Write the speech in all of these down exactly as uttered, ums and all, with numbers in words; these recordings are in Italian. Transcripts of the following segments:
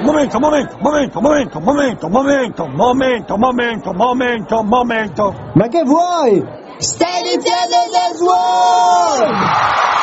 momento, momento, momento, momento, momento, momento, momento, momento, momento, momento. Ma che vuoi? Sta iniziando The Sword!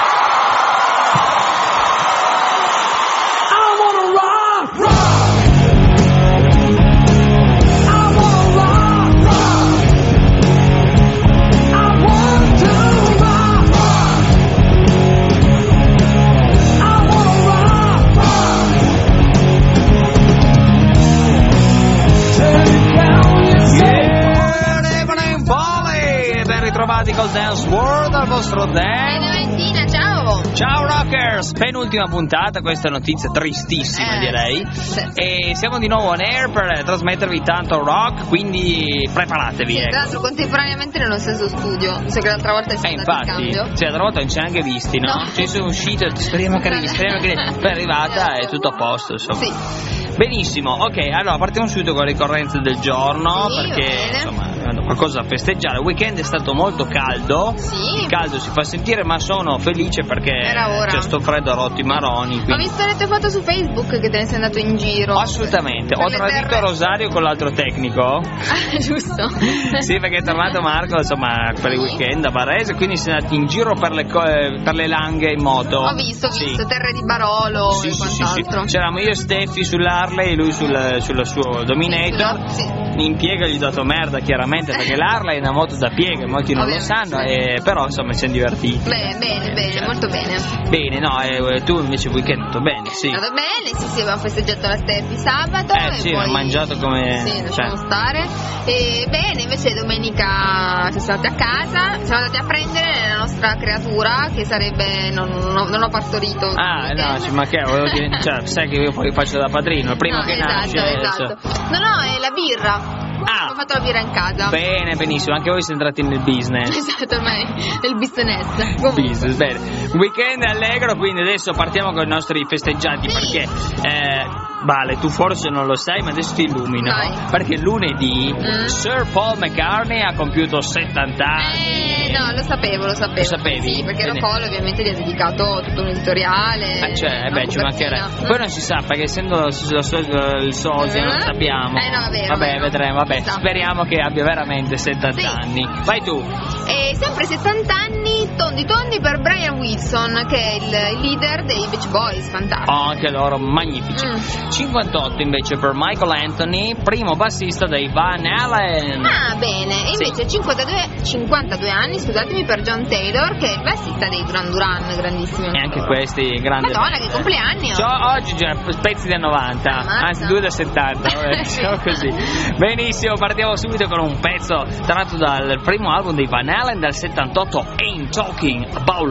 Trovati col Dance World al vostro Dan. Benventina, ciao. Ciao Rockers, penultima puntata, questa è notizia tristissima eh, direi sì, sì. E siamo di nuovo on air per trasmettervi tanto rock, quindi preparatevi. Sì, ecco. tra l'altro contemporaneamente nello stesso studio, visto che l'altra volta è stato Eh, in infatti, cambio. cioè l'altra volta non ci hai neanche visti, no? No. Ci sono uscito, speriamo che arrivi, speriamo che arrivi. Poi è arrivata e tutto a posto, insomma. Sì. Benissimo, ok, allora partiamo subito con le ricorrenze del giorno, Sì, perché bene. insomma hanno qualcosa da festeggiare. Il weekend è stato molto caldo, Sì. il caldo si fa sentire, ma sono felice perché Era ora. c'è sto freddo a rotti maroni. Ho Quindi... visto le tue foto su Facebook che te ne sei andato in giro. Assolutamente, Per ho le tradito terre. Rosario con l'altro tecnico. Ah, giusto. Sì, perché è tornato Marco, insomma, per il weekend a Varese, quindi si è andato in giro per le, co- per le Langhe in moto. Ho visto, ho Sì. visto, terre di Barolo Sì, e sì, sì, quant'altro. sì. C'eravamo io e Steffi sull'Harley, lui sul, sul suo Dominator. Sì. In piega gli ho dato merda chiaramente perché l'Harley è una moto da piega, molti non lo Ovviamente. sanno, e, però insomma ci siamo divertiti. Bene, bene, bene, Cioè, molto bene. Bene, no, e tu invece weekend tutto bene, sì. È andato bene, sì, sì, abbiamo festeggiato la Steffi sabato. Eh, e sì, poi... ho mangiato come- Sì, lasciamo cioè. stare. E bene, invece domenica siamo stati a casa, siamo andati a prendere la nostra creatura che sarebbe. Non, non, non ho partorito. Ah, no, cioè, ma che volevo dire, cioè, sai che io poi faccio da padrino, il primo No, che esatto, nasce. esatto. No, no, è la birra. Ah. Ho fatto la birra in casa. Bene, benissimo, anche voi siete entrati nel business. Esatto, ormai è il business. Comunque. Business, bene. Weekend allegro, quindi adesso partiamo con i nostri festeggiati, Sì. perché eh, Vale, tu forse non lo sai, ma adesso ti illumino. Vai. Perché lunedì Mm. Sir Paul McCartney ha compiuto settanta anni. Eh, no, lo sapevo, lo sapevo. Lo sapevi? Sì, perché Bene. Paul ovviamente gli ha dedicato tutto un editoriale. Ah, cioè, eh una beh, ci mancherebbe. copertina. Poi non si sa, perché essendo lo- lo- il sosia, non Eh? sappiamo. Eh, no, vabbè, Vabbè, vabbè, vedremo, vabbè. esatto. Speriamo che abbia veramente settanta Sì. anni. Vai tu. E sempre settanta anni, tondi tondi per Brian Wilson, che è il, il leader dei Beach Boys, fantastico. Oh, anche loro magnifici. Mm. cinquantotto invece per Michael Anthony, primo bassista dei Van Halen. Ah, bene. E invece cinquantadue, cinquantadue anni, scusatemi, per John Taylor, che è il bassista dei Duran Duran, grandissimo. E anche questi grandi. Madonna, che compleanni! Oh. Cioè, oggi già pezzi del novanta, Ammazza. anzi due del settanta, vabbè, diciamo così. Benissimo, partiamo subito con un pezzo tratto dal primo album dei Van Halen del settantotto, Ain't Talking About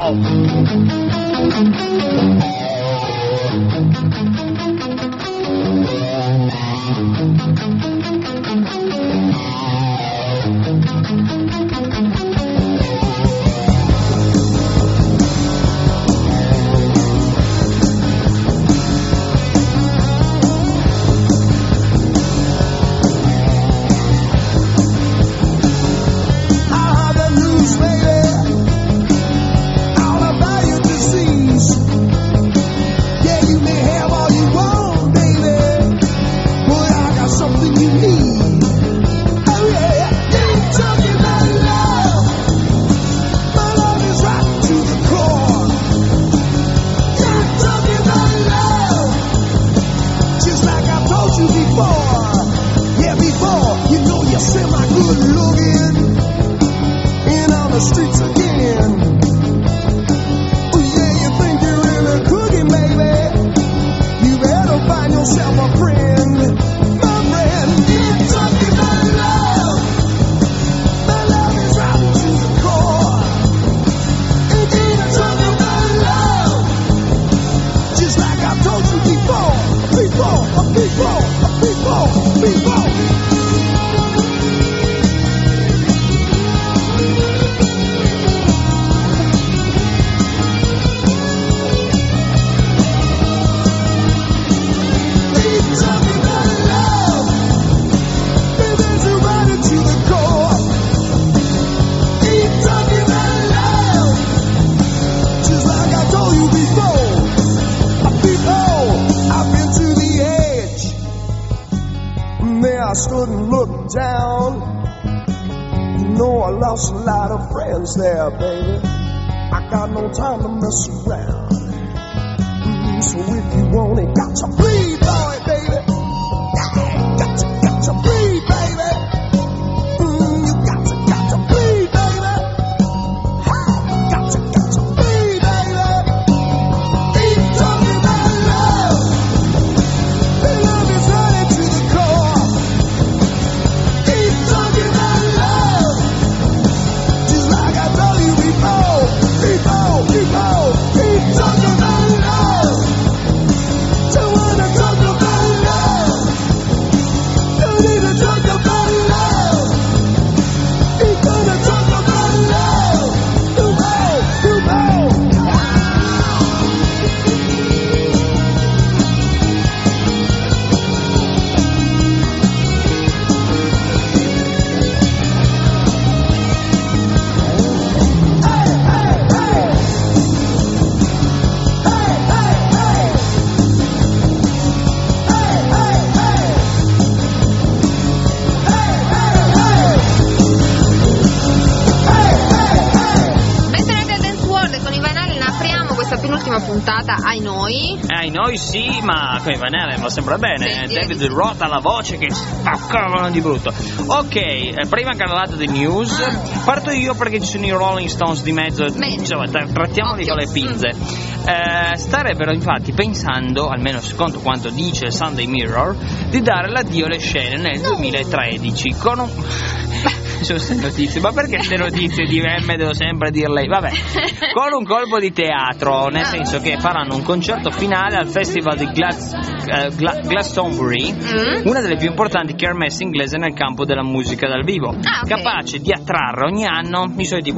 Love. I have the news, baby, all about your disease. Yeah, you may have all you want, baby, but I got something you need. Oh yeah, ain't talking about love. My love is right to the core. Ain't talking about love, just like I told you before. Yeah, before, you know you're semi-good looking. And on the streets again. Oh yeah, you think you're really cooking, baby? You better find yourself a friend, my friend. Ain't talking about love. My love is right to the core. Ain't ain't talking about love. Just like I told you before, before, before, before, before. stood and looked down. You know I lost a lot of friends there, baby. I got no time to mess around. Mm, so if you want it, got to breathe, boy, baby. Got to, got to breathe, baby. Mm, you got to, got to breathe, baby. Got to, got to breathe, baby. Keep talking about love. The love is running to the core. Keep talking about love. Just like I told you before. People, people, keep talking about love. Don't wanna talk about love. Don't need to talk about love. Keep gonna talk about love. You know, you know. Hey, hey, hey. Hey, hey, hey. Hey, hey, hey. Hey, hey, hey. Hey, hey, hey. Bentornati a Dance World con i Van Halen, apriamo questa penultima puntata ai noi. Eh, noi sì, ma con i Van Halen va sempre bene. Sì, David direi di sì. Roth alla voce che spaccavano di brutto. Ok, eh, prima carrellata di news. Parto io perché ci sono i Rolling Stones di mezzo. Bene. Insomma, tra- trattiamoli Occhio. con le pinze. Eh, starebbero infatti pensando, almeno secondo quanto dice il Sunday Mirror, di dare l'addio alle scene nel duemilatredici con un... Sono queste notizie, ma perché queste notizie di M devo sempre dirle? Vabbè, con un colpo di teatro, nel senso che faranno un concerto finale al Festival di Glass, eh, Gla- Glastonbury, Mm. una delle più importanti kermesse inglese nel campo della musica dal vivo, Ah, ok. capace di attrarre ogni anno i soliti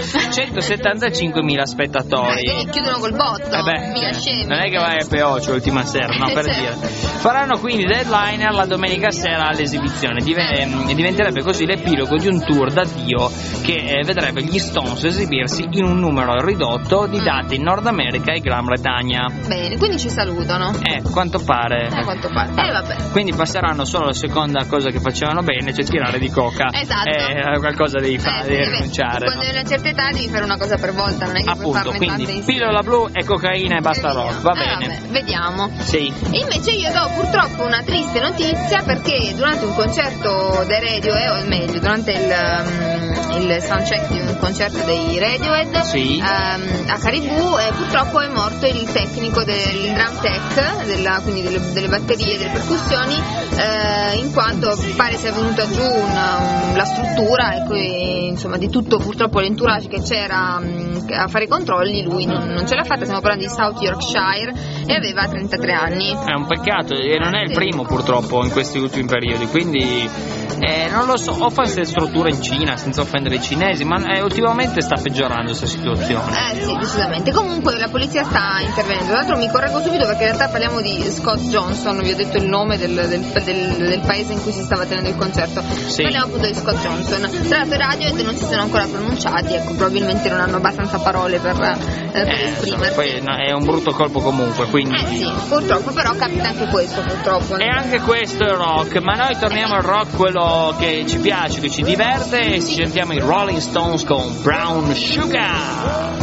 quattrocentosettantacinquemila spettatori. Eh, quindi chiudono col botto. Eh beh, Mica scemi. non è che vai a Peocio l'ultima sera, no, per Certo. dire. Faranno quindi deadliner la domenica sera all'esibizione. Dive- ehm, diventerebbe così l'epilogo di un tour d'addio che eh, vedrebbe gli Stones esibirsi in un numero ridotto di date in Nord America e Gran Bretagna. Bene, quindi ci salutano. Eh, quanto pare. A quanto pare. Eh, vabbè. Quindi passeranno solo alla seconda cosa che facevano bene, cioè tirare di coca. Esatto. Eh, qualcosa devi fare, Eh, devi sì, beh, rinunciare. Quando no? hai una certa età devi fare una cosa per volta, non è che puoi Appunto, farne tante quindi insieme. pillola blu e cocaina e basta Eh, rock, va eh, bene. vabbè, vediamo. Sì. E invece io do purtroppo una triste notizia perché durante un concerto dei Radiohead, o meglio, durante il, um, il soundcheck di un concerto dei Radiohead, Sì. um, a Caribou, eh, purtroppo è morto il tecnico del drum tech, della, quindi delle, delle batterie, delle percussioni, eh, in quanto pare sia venuta giù una, un- la struttura e que- insomma di tutto purtroppo l'entourage che c'era um, a fare i controlli, lui non, non ce l'ha fatta. Stiamo parlando di South Yorkshire e aveva trentatré anni. È un peccato e non è il primo purtroppo in questi ultimi periodi, quindi eh, non lo so, o fa queste strutture in Cina senza offendere i cinesi, ma eh, ultimamente sta peggiorando questa situazione. Eh sì, decisamente. Comunque la polizia sta intervenendo. Tra l'altro mi correggo subito perché in realtà parliamo di Scott Johnson, vi ho detto il nome del, del, del, del paese in cui si stava tenendo il concerto. Sì. Parliamo appunto di Scott Johnson. Tra l'altro i Radiohead non si sono ancora pronunciati, ecco, probabilmente non hanno abbastanza parole per, eh, per Eh, insomma, esprimersi. poi no, è un brutto colpo comunque, quindi... Eh sì, purtroppo, però capita anche questo, purtroppo. E anche questo è rock, ma noi torniamo al rock, quello che ci piace, che ci diverte, e ci sentiamo i Rolling Stones con Brown Sugar.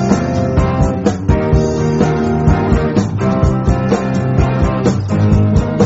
Thank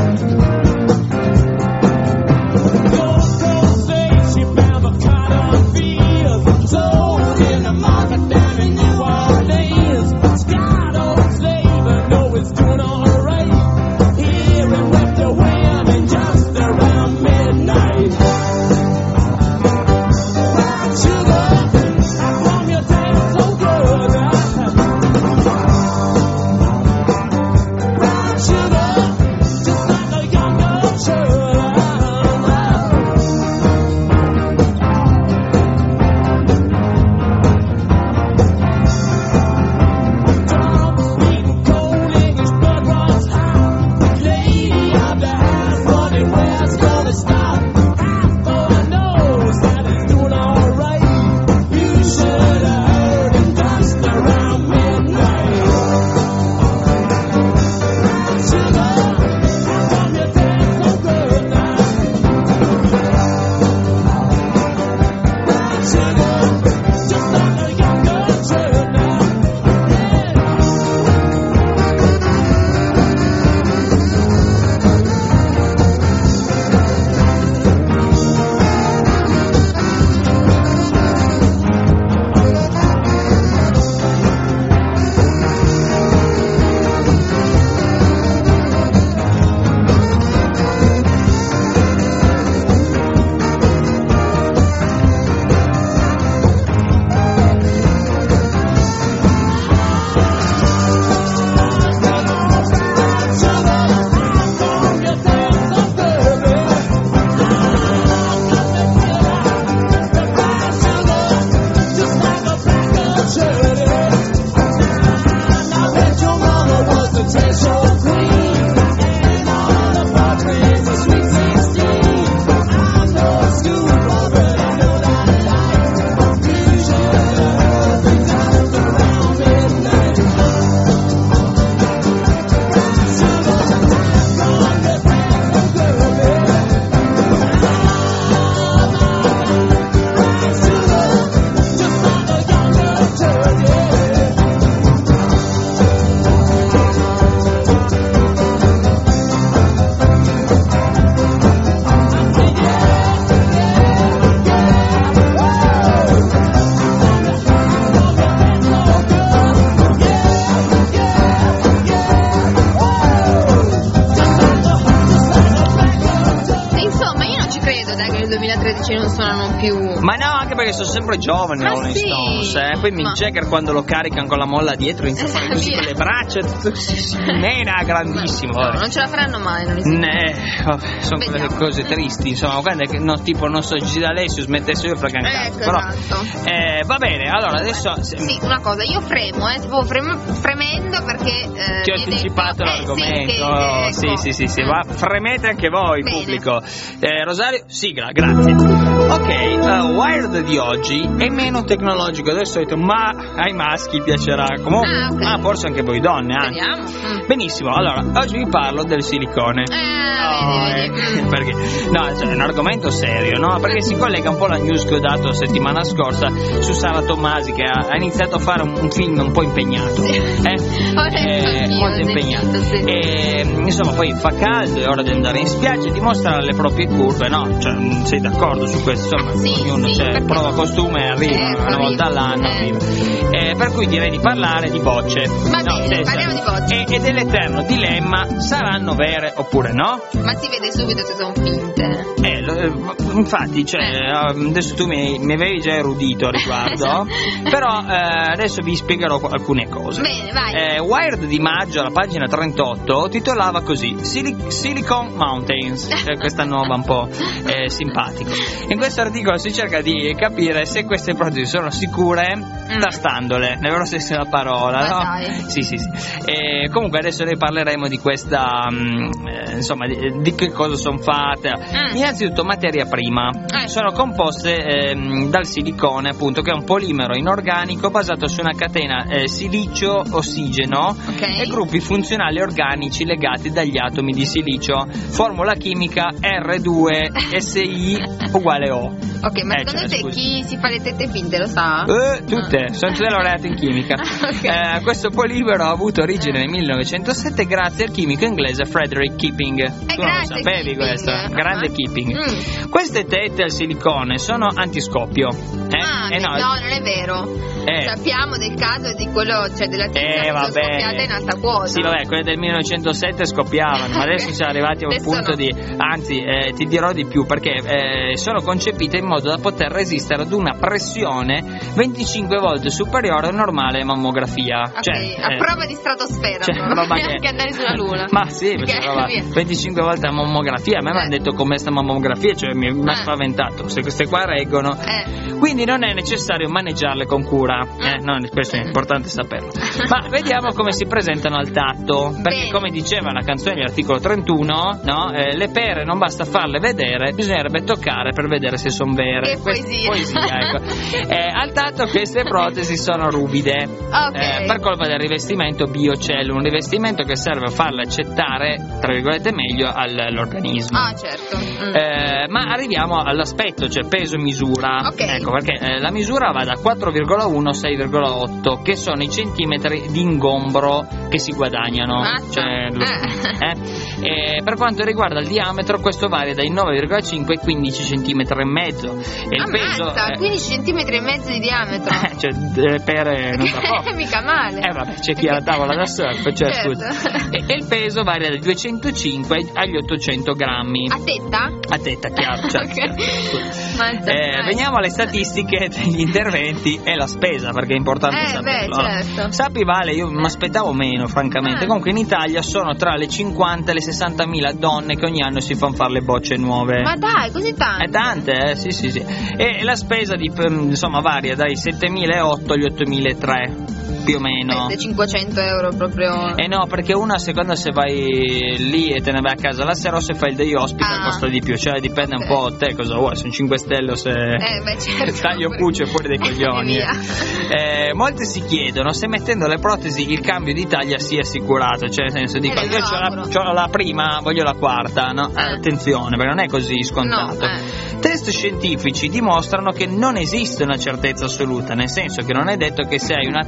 tredici non suonano più. Ma no, anche perché sono sempre giovani, Ma Rolling sì. Stones, eh. Poi Mick Ma- Jagger quando lo caricano con la molla dietro inizia a fare così Via. con le braccia, tutto si, si mena grandissimo. No, vabbè. non ce la faranno mai, non esiste. Ne, vabbè, sono quelle Vediamo. cose tristi, insomma, guarda che no, tipo non so, Gigi D'Alessio smettesse io frega un cazzo, Ecco, però esatto. eh, va bene, allora adesso se- Sì, una cosa, io fremo, eh, stavo frem- fremendo perché eh, ti ho mi hai anticipato detto- l'argomento. Eh, sì, che, Oh, ecco. sì, sì, sì, sì, va, fremete anche voi, Bene. pubblico. Eh, Rosario, sigla, grazie. Ok, uh, Wired di oggi è meno tecnologico del solito, ma ai maschi piacerà. Comunque, Ah, ok. ah, forse anche voi donne, anche. Speriamo. Mm. Benissimo, allora, oggi vi parlo del silicone. Eh, Oh, vedi, vedi. eh, perché no, cioè, è un argomento serio, no? Perché si collega un po' alla news che ho dato la settimana scorsa su Sara Tommasi, che ha, ha iniziato a fare un, un film un po' impegnato, Sì. eh? Ho letto Eh, anch'io, molto ho impegnato. sentito, sì. E, insomma, poi fa caldo, è ora di andare in spiaggia e dimostrare le proprie curve, no? Cioè, mm, sei d'accordo su questo? Insomma, Sì, ognuno sì, cioè, perché prova no? costume e arriva Certo, una volta arriva. all'anno. Eh. arriva. Eh, per cui direi di parlare di bocce. Va bene, nel parliamo di bocce. E, e dell'eterno dilemma: saranno vere oppure no? Ma si vede subito se sono finte. Eh, lo- eh, infatti, cioè, Eh. adesso tu mi, mi avevi già erudito a riguardo, però eh, adesso vi spiegherò alcune cose. Bene, vai. Eh, Wired di maggio, alla pagina trentotto, titolava così: Sili- Silicon Mountains, cioè questa nuova un po' eh, simpatico. In questo articolo si cerca di capire se queste protesi sono sicure tastandole, nel vero senso della parola, Ma no? dai. Sì, sì, sì. E comunque adesso ne parleremo di questa, mm, eh, insomma, di, di che cosa sono fatte. Mm. Innanzitutto materia prima. Eh. Sono composte ehm, dal silicone, appunto, che è un polimero inorganico basato su una catena eh, silicio-ossigeno Ok. e gruppi funzionali organici legati dagli atomi di silicio. Formula chimica erre due esse i uguale O. Ok, ma Eh, secondo cioè, te scusi. chi si fa le tette finte lo sa? Eh, tutte, sono tutte laureate in chimica. Ok. Eh, questo polimero ha avuto origine nel millenovecentosette grazie al chimico inglese Frederick Keeping. Tu non lo grazie, sapevi Keeping. questo? Grande Ah. Keeping. Mm. Queste tette al silicone sono antiscoppio. Eh? Ah, Eh, beh, no, no, non è vero. eh. Sappiamo del caso di quello, cioè della tizia Eh, che sono vabbè. scoppiata in alta quota. Sì, vabbè, quelle del millenovecentosette scoppiavano, ma adesso siamo arrivati a un Adesso punto no. di. Anzi, eh, ti dirò di più, perché eh, sono concepite in modo da poter resistere ad una pressione venticinque volte superiore alla normale mammografia. Ok, Cioè, a eh, prova di stratosfera, cioè, proprio. roba che- Anche andare sulla luna. Ma sì, perché Ok, roba- via. venticinque volte la mammografia. A me mi hanno Eh. detto com'è sta mammografia, cioè mi mi ha Eh. spaventato. Se queste qua reggono. Eh. Quindi non è necessario maneggiarle con cura, eh, no, questo è importante saperlo. Ma vediamo come si presentano al tatto, perché Bene. come diceva la canzone dell'articolo trentuno, no, eh, le pere non basta farle vedere, bisognerebbe toccare per vedere se sono vere. Che Questa- poesia. poesia, ecco. Eh, al tatto queste protesi sono ruvide, Ok. eh, per colpa del rivestimento biocell, un rivestimento che serve a farle accettare, tra virgolette, meglio al- all'organismo. Ah, certo. Mm. Eh, ma arriviamo all'aspetto, cioè peso misura. Ok. Ecco, perché eh, la misura va da quattro virgola uno a sei virgola otto, che sono i centimetri di ingombro che si guadagnano. Mazza. Cioè, lo- Eh. eh. E per quanto riguarda il diametro, questo varia dai nove virgola cinque ai quindici centimetri e mezzo. E il peso. Ammazza, eh, quindici centimetri e mezzo di diametro. eh, cioè, eh, pere non da poco. Mica male. Eh vabbè, c'è chi ha la tavola da surf, cioè Certo. scusa. E, e il peso varia dai duecentocinque agli ottocento grammi. A tetta? A tetta, chiaro, certo. Ok. chiaro. Scusa. Mazza, Eh, dai. veniamo alle statistiche degli interventi e la spesa, perché è importante Eh, saperlo. beh, Allora, certo. sappi, Vale, io mi aspettavo meno, francamente. Ah. Comunque in Italia sono tra le cinquanta e le sessantamila donne che ogni anno si fanno fare le bocce nuove. Ma dai, così tanto? È tante, eh? Sì, sì, sì. E la spesa di, insomma, varia dai settemilaotto agli ottomilatré, più o meno. Queste cinquecento euro proprio. Eh no, perché una a seconda se vai lì e te ne vai a casa la sera o se fai il day hospital Ah. costa di più, cioè dipende Ok. un po' te cosa vuoi, sono cinque stelle o se Eh, beh, certo. taglio puccio fuori dai coglioni. Via. Eh, molti si chiedono se mettendo le protesi il cambio di taglia sia assicurato, cioè nel senso dico Eh, io lo c'ho la, auguro. c'ho la prima, voglio la quarta, no? Eh, Eh. attenzione, perché non è così scontato. No, eh. Test scientifici dimostrano che non esiste una certezza assoluta, nel senso che non è detto che se hai una terza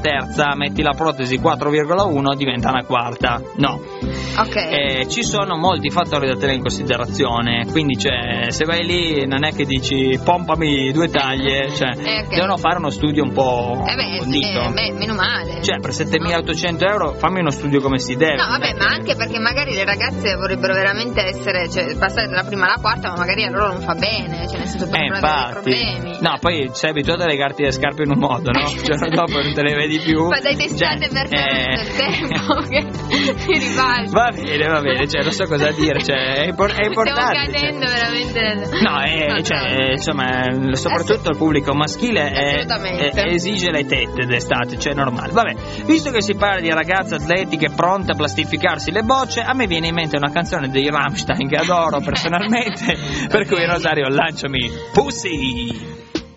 terza, metti la protesi quattro virgola uno, diventa una quarta. No. Ok. Eh, ci sono molti fattori da tenere in considerazione, quindi cioè, se vai lì non è che dici pompami due taglie, cioè Eh, ok. devono fare uno studio un po' Eh beh, approfondito. eh, beh, meno male. Cioè per settemilaottocento euro fammi uno studio come si deve. No, vabbè, ma anche perché magari le ragazze vorrebbero veramente essere, cioè, passare dalla prima alla quarta, ma magari a loro non fa bene, cioè nel senso Eh, possono avere dei infatti. problemi. No, poi sei abituato a legarti le scarpe in un modo, no? Il giorno dopo non te le vedi più. Ma dai testate Cioè, per te eh, del tempo che si ribalta. Va bene, va bene, cioè non so cosa dire, cioè è, impor- è importante. Stiamo cadendo cioè. veramente. No, è, cioè, insomma, soprattutto il pubblico maschile è- Assolutamente. è- esige le tette d'estate, cioè è normale. Vabbè, visto che si parla di ragazze atletiche pronte a plastificarsi le bocce, a me viene in mente una canzone dei Rammstein che adoro personalmente, per cui Rosario, lanciami Pussy!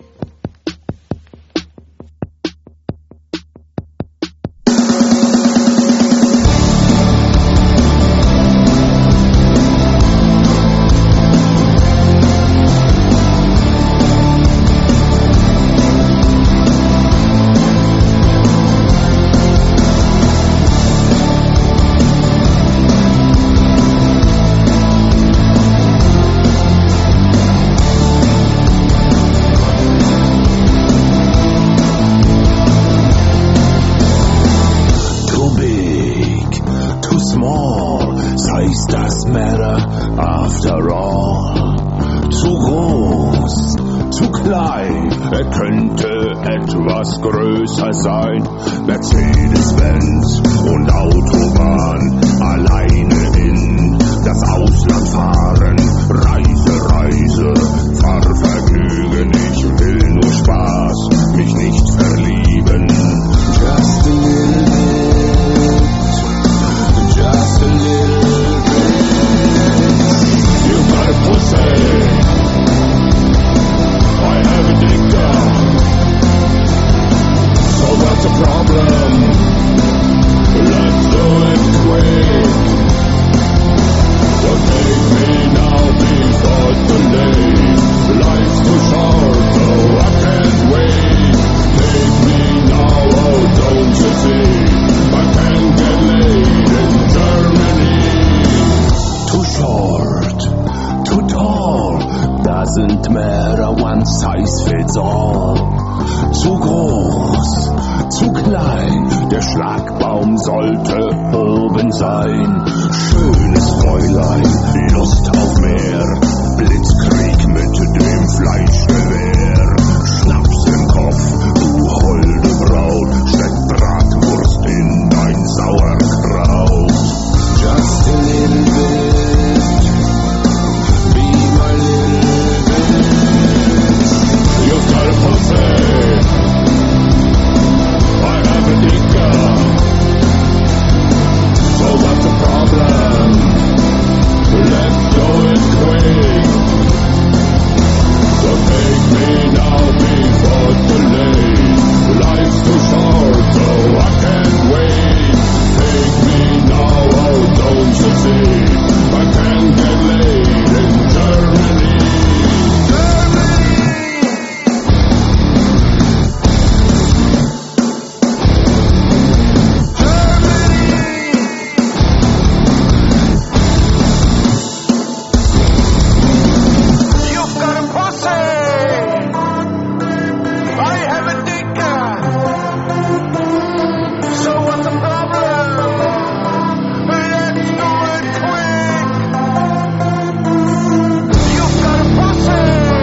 Too big, too small, size does matter after all. Zu groß, zu klein, er könnte etwas größer sein. Mercedes-Benz und Autobahn, alleine in das Ausland fahren. Reise, Reise, Fahrvergnügen, ich will nur Spaß, mich nicht verlieben. Just a little bit, just a little bit. You got a pussy, I have a dicker. So what's the problem? Let's do it quick. Don't take me now before too late. Life's too short, so I can't wait. Take me now, oh don't you see? I can't get laid in Germany. Too short, too tall, doesn't matter, one size fits all. Zu groß, zu klein, der Schlagbaum sollte oben sein. Schönes Fräulein, Lust auf mehr, Blitzkrieg mit dem Fleischgewehr. Schnaps im Kopf, du holde Braut, steck Bratwurst in dein Sauerkraut. Just a little bit, be my little bit. You've got a pussy, I have a dicker. So what's the problem? Let's do it quick. So take me now before too late. Life's too short, so I can't wait. Take me now, oh don't you see? I can't get laid in Germany. You've got a pussy, I have a dicker. So what's the problem? Let's do it quick. You've got a pussy,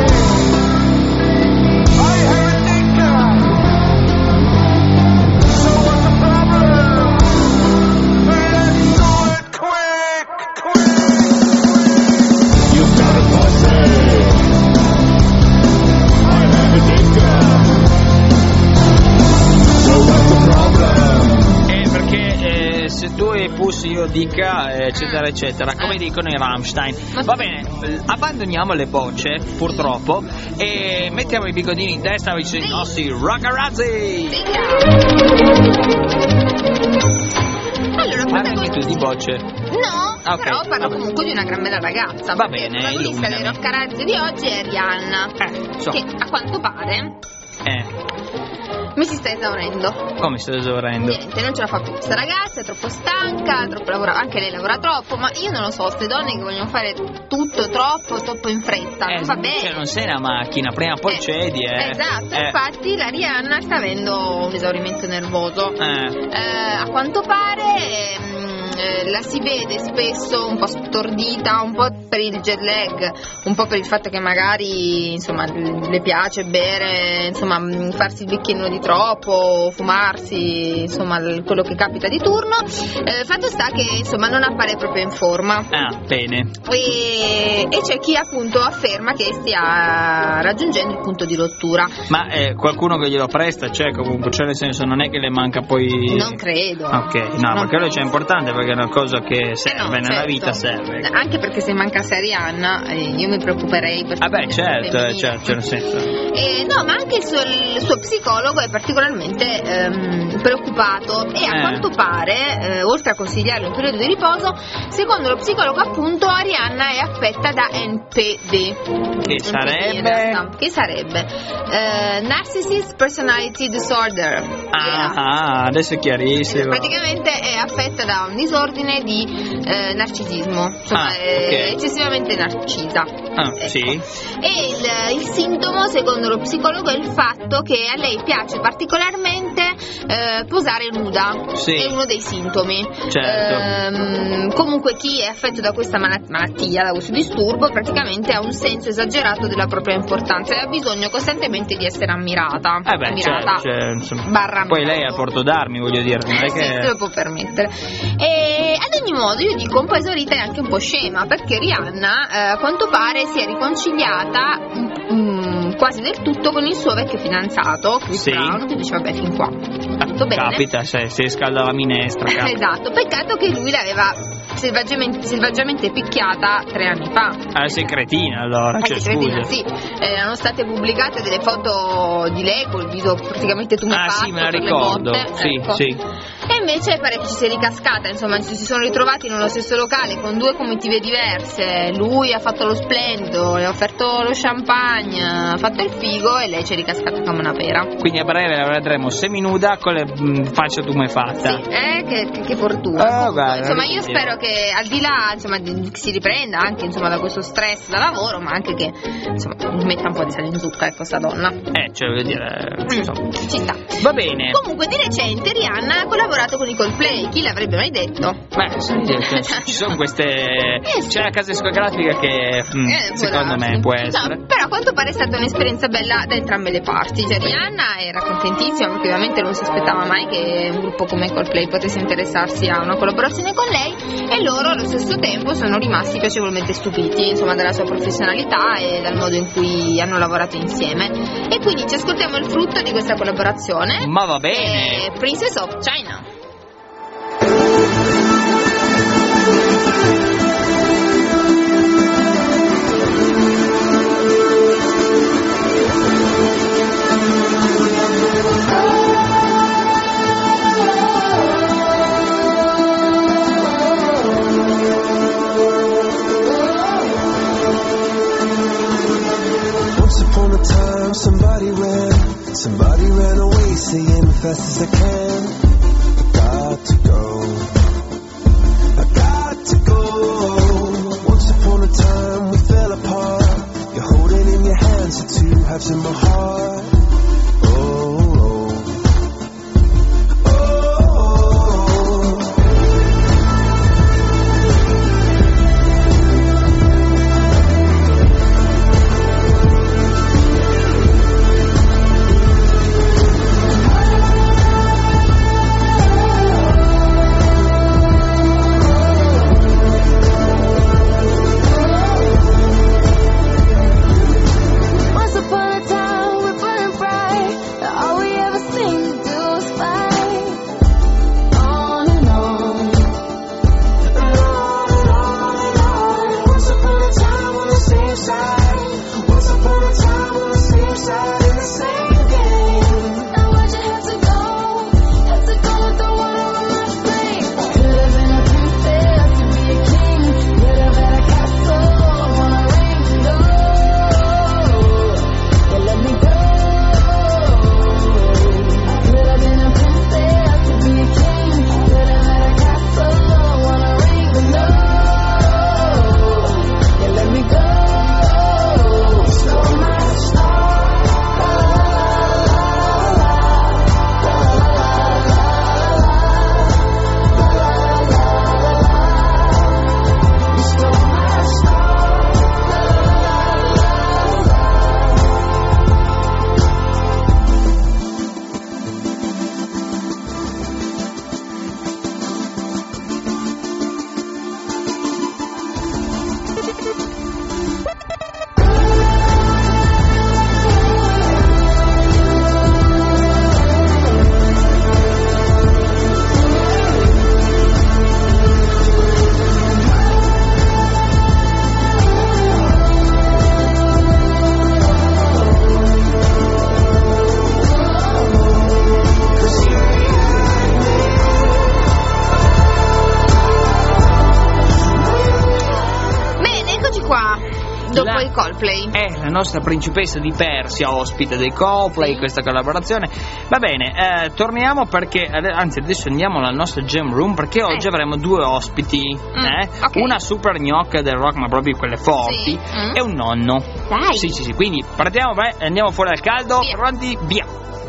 I have a dicker. So what's the problem? Let's do it quick, quick. You've got a pussy, I have a dicker. So what's the problem? Eh, perché eh, se tu e Pussy io dica eh, eccetera eccetera, come dicono i Rammstein. Va bene, eh, abbandoniamo le bocce purtroppo e mettiamo i bigodini in testa vicino ai nostri ragazzi. Allora, Parli parliamo anche tu di bocce. No, Ah, ok, però parlo vabbè. comunque di una gran bella ragazza. Va perché bene, La protagonista illuminami. dei Roccarazzi di oggi è Rihanna. Eh, so. Che a quanto pare Eh. Mi si sta esaurendo. Come sto esaurendo? Niente, non ce la fa più questa ragazza, è troppo stanca, troppo lavora, anche lei lavora troppo, ma io non lo so, queste donne che vogliono fare tutto troppo, troppo in fretta, Eh, non va bene. Cioè, non sei una macchina, prima poi Eh, cedi, eh. Esatto, Eh. infatti la Rihanna sta avendo un esaurimento nervoso. Eh. Eh, a quanto pare mm, eh, la si vede spesso un po' stordita, un po' per il jet lag, un po' per il fatto che magari insomma le piace bere, insomma mm, farsi il bicchierino di troppo, fumarsi, insomma l- quello che capita di turno. Eh, fatto sta che insomma non appare proprio in forma. Ah, bene. E, e c'è chi appunto afferma che stia raggiungendo il punto di rottura. Ma eh, qualcuno che glielo presta c'è comunque, cioè nel senso non è che le manca poi... Non credo. Ok, no, Non ma quello penso. c'è importante perché è una cosa che serve, Eh no, nella certo. vita serve. Anche perché se mancasse Arianna eh, io mi preoccuperei per Ah beh, certo, eh, femminile. certo, nel senso... Eh, no, ma anche il suo, il suo psicologo è particolarmente ehm, preoccupato e a Eh. quanto pare, eh, oltre a consigliarle un periodo di riposo, secondo lo psicologo appunto Arianna è affetta da N P D. Che N P D in sarebbe? realtà. Che sarebbe? Eh, Narcissist Personality Disorder. Ah, ah, adesso è chiarissimo. Praticamente è affetta da un disordine di eh, narcisismo, insomma Ah, è ok. eccessivamente narcisa. Ah, Ecco. sì? E il, il sintomo, secondo lo psicologo, è il fatto che a lei piace particolarmente eh, posare nuda. Sì. È uno dei sintomi. Certo. Ehm, comunque chi è affetto da questa mala- malattia, da questo disturbo, praticamente ha un senso esagerato della propria importanza e ha bisogno costantemente di essere ammirata. Eh beh, ammirata. cioè, cioè, insomma, barra poi lei è ammirato. a porto d'armi, voglio dire, non è Eh sì, se lo che... può permettere. E ad ogni modo io dico un po' esaurita e anche un po' scema, perché Rihanna eh, a quanto pare si è riconciliata mm, quasi del tutto con il suo vecchio fidanzato Chris Sì. Brown, che dice vabbè fin qua tutto bene. Capita, se si scalda la minestra, capita. Esatto, peccato che lui l'aveva selvaggiamente, selvaggiamente picchiata tre anni fa. Ah, sei cretina allora, Eh, cioè sì, cretina, scusa. sì. Eh, erano state pubblicate delle foto di lei col viso praticamente tumefatto Ah sì, me la per le ricordo, botte, sì, ecco. sì. E invece pare che ci sia ricascata, insomma ci si sono ritrovati nello stesso locale con due comitive diverse, lui ha fatto lo splendido, le ha offerto lo champagne, ha fatto il figo e lei ci è ricascata come una pera. Quindi a breve la vedremo seminuda con le mh, faccia tumefatta. Sì, eh, che, che, che fortuna. Ah, Comunque, guarda, insomma, io sì. spero che al di là insomma, di- che si riprenda anche insomma, da questo stress da lavoro, ma anche che insomma, metta un po' di sale in zucca, ecco, sta donna. Eh, cioè voglio dire, insomma. Mm, ci sta. Va bene. Comunque di recente Rihanna ha collaborato con i Coldplay, chi l'avrebbe mai detto? Beh, sì, cioè, ci sono queste... sì. C'è la casa discografica che mh, Eh, può secondo darsi. me può essere. No, però a quanto pare è stata un'esperienza bella da entrambe le parti. Cioè Rihanna era contentissima perché ovviamente non si aspettava mai che un gruppo come Coldplay potesse interessarsi a una collaborazione con lei e loro allo stesso tempo sono rimasti piacevolmente stupiti insomma dalla sua professionalità e dal modo in cui hanno lavorato insieme. E quindi ci ascoltiamo il frutto di questa collaborazione. Ma va bene. Eh, Princess of China. Once upon a time, somebody ran, somebody ran away, saying fast as I can. I got to go, I got to go. Once upon a time, we fell apart. You're holding in your hands the two halves in my heart. Oh, oh, oh, oh. qua, dopo La- i Coldplay. È la nostra principessa di Persia, ospite dei Coldplay, questa collaborazione. Va bene, eh, torniamo perché, anzi adesso andiamo alla nostra Jam Room perché oggi Eh. avremo due ospiti, eh? ok. Una super gnocca del rock, ma proprio quelle forti, Sì. Mm. e un nonno. Dai. Sì, sì, sì, quindi partiamo, beh, andiamo fuori al caldo, Via. pronti, via.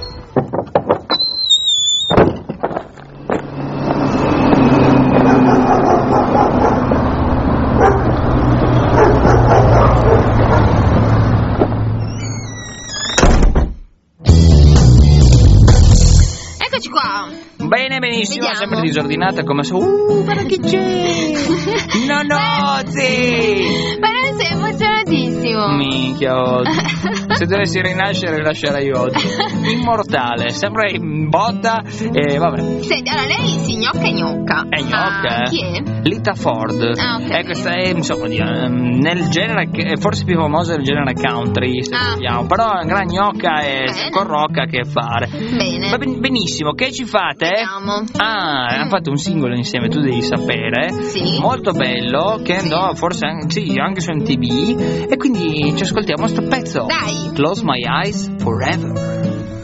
Eccoci qua. Bene, benissimo, Vediamo. sempre disordinata come se... Uh, guarda chi c'è! No, no, sì! Ma non sei emozionatissimo. Minchia, oggi. Se dovessi rinascere lascerei oggi. Immortale, sempre in botta e vabbè. Senti, allora lei si gnocca e gnocca. È gnocca, Ah, eh? chi è? Lita Ford. Ah, ok. Eh, questa è, insomma, di- ehm, nel genere, che- è forse più famosa del genere country, se Ah. vogliamo. Però è una gran gnocca e Bene. con rock ha che fare. Bene. Va ben- benissimo, che ci fate? Vediamo. Ah, hanno fatto un singolo insieme, tu devi sapere. Sì. Molto bello, che Sì. andò forse anche, sì, anche su M T V. E quindi ci ascoltiamo sto pezzo. Dai. Close My Eyes Forever.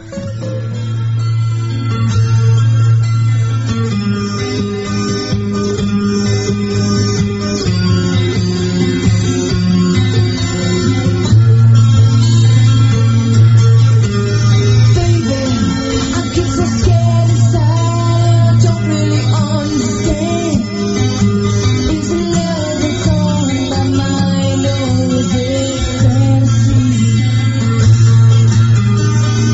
I get so scared inside, don't really understand. Is it love that's on my mind or is it fantasy?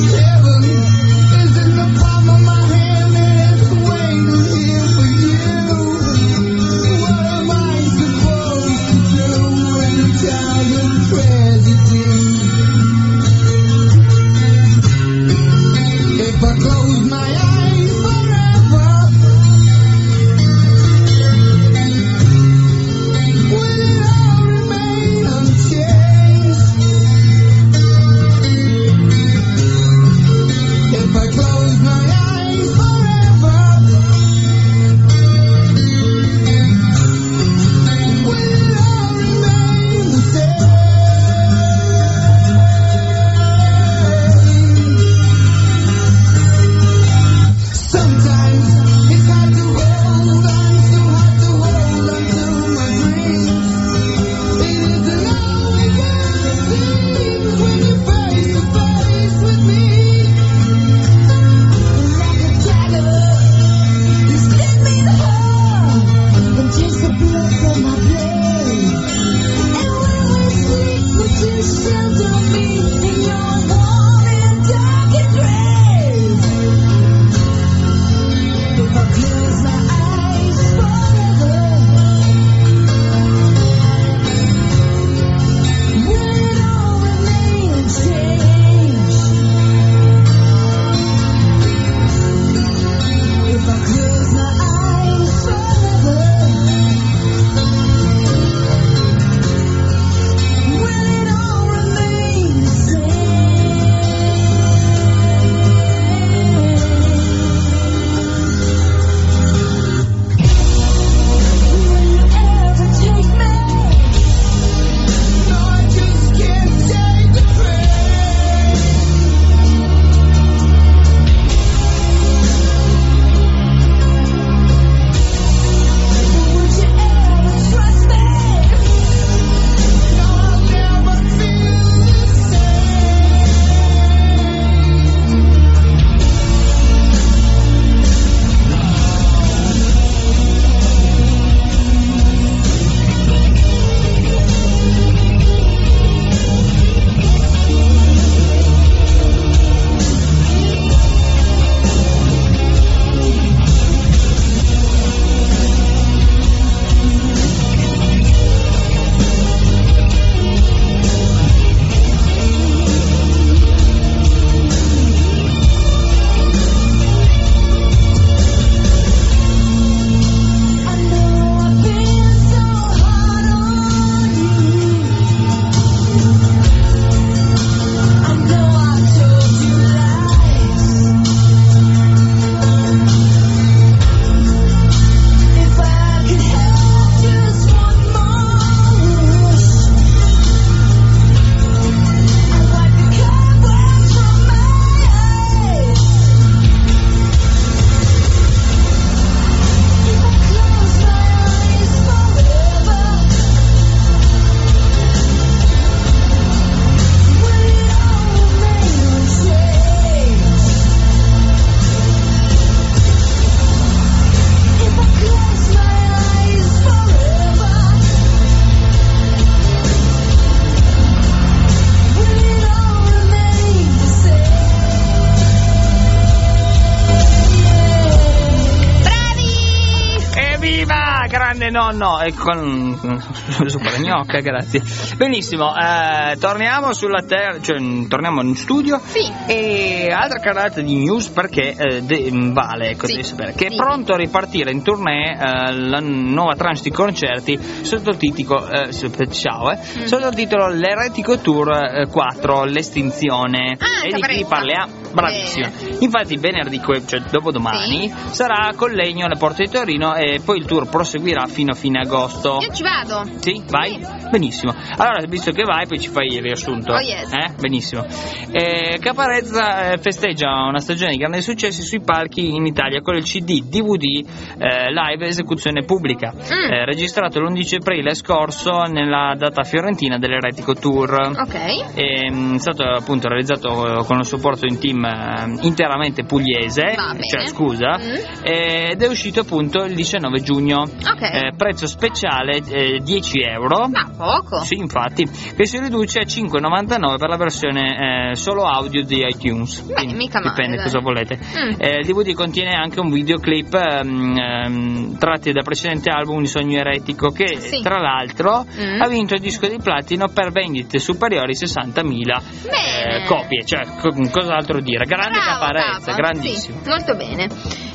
no, no, è con super gnocca, grazie. Benissimo, eh, torniamo sulla terra, cioè torniamo in studio. Sì. E altra carrata di news perché eh, de, Vale, ecco, Sì. devi sapere che è Sì. pronto a ripartire in tournée eh, la nuova tranche di concerti sotto il titolo eh, ciao, eh, Mm. sotto il titolo l'Eretico Tour eh, quattro, l'estinzione. Ah, e di chi Caparezza. parliamo? Bravissimo. Bene. Infatti venerdì, que- cioè dopodomani, Sì. sarà con Legno alle porte di Torino e poi il tour proseguirà fino a fine agosto. Io ci vado. Sì, vai? Benissimo. Allora, visto che vai, poi ci fai il riassunto. Oh, yes. Eh? Benissimo. Eh, Caparezza eh, festeggia una stagione di grandi successi sui palchi in Italia con il C D D V D eh, live esecuzione pubblica, Mm. eh, registrato l'undici aprile scorso nella data fiorentina dell'Eretico Tour. Ok. È mm, stato appunto realizzato eh, con il supporto di un team eh, interamente pugliese, Va bene. cioè scusa, Mm. eh, ed è uscito appunto il diciannove giugno. Ok. Eh, prezzo speciale eh, dieci euro. Ma poco. Sì, infatti, che si riduce a cinque e novantanove per la versione eh, solo audio di iTunes. Beh, Quindi mica male, dipende dai. cosa volete. Mm. Eh, il D V D contiene anche un videoclip ehm, ehm, tratti dal precedente album Il Sogno Eretico, che Sì. tra l'altro Mm. ha vinto il disco di platino per vendite superiori a sessantamila Bene. eh, copie. Cioè, co- cos'altro dire? Grande Bravo, Caparezza, Capa. grandissimo. Sì, molto bene.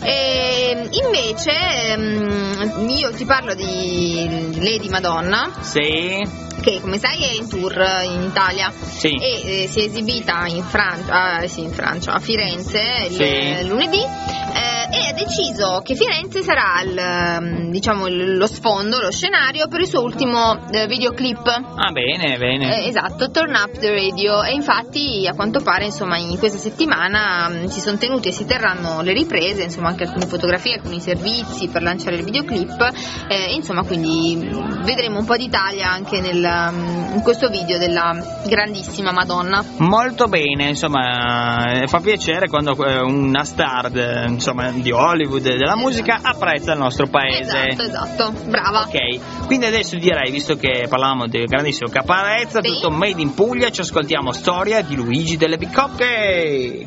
E invece ehm, io ti parlo di Lady Madonna, Sì, che come sai è in tour in Italia sì. e eh, si è esibita in Francia, ah, sì, in Francia a Firenze il Sì. eh, lunedì eh, e ha deciso che Firenze sarà il, ehm, diciamo il- lo sfondo, lo scenario per il suo ultimo eh, videoclip. Ah, bene, bene. Eh, esatto, Turn Up the Radio, e infatti a quanto pare insomma in questa settimana mh, si sono tenuti e si terranno le riprese, insomma anche alcune fotografie, alcuni servizi per lanciare il videoclip, eh, insomma quindi mh, vedremo un po' d'Italia anche nel, mh, in questo video della grandissima Madonna. Molto bene, insomma, eh, fa piacere quando eh, una star de- insomma, di Hollywood e della musica apprezza il nostro paese. Esatto, esatto, brava. Ok, quindi adesso direi, visto che parlavamo del grandissimo Caparezza, Sì. tutto made in Puglia, ci ascoltiamo Storia di Luigi delle Bicocche.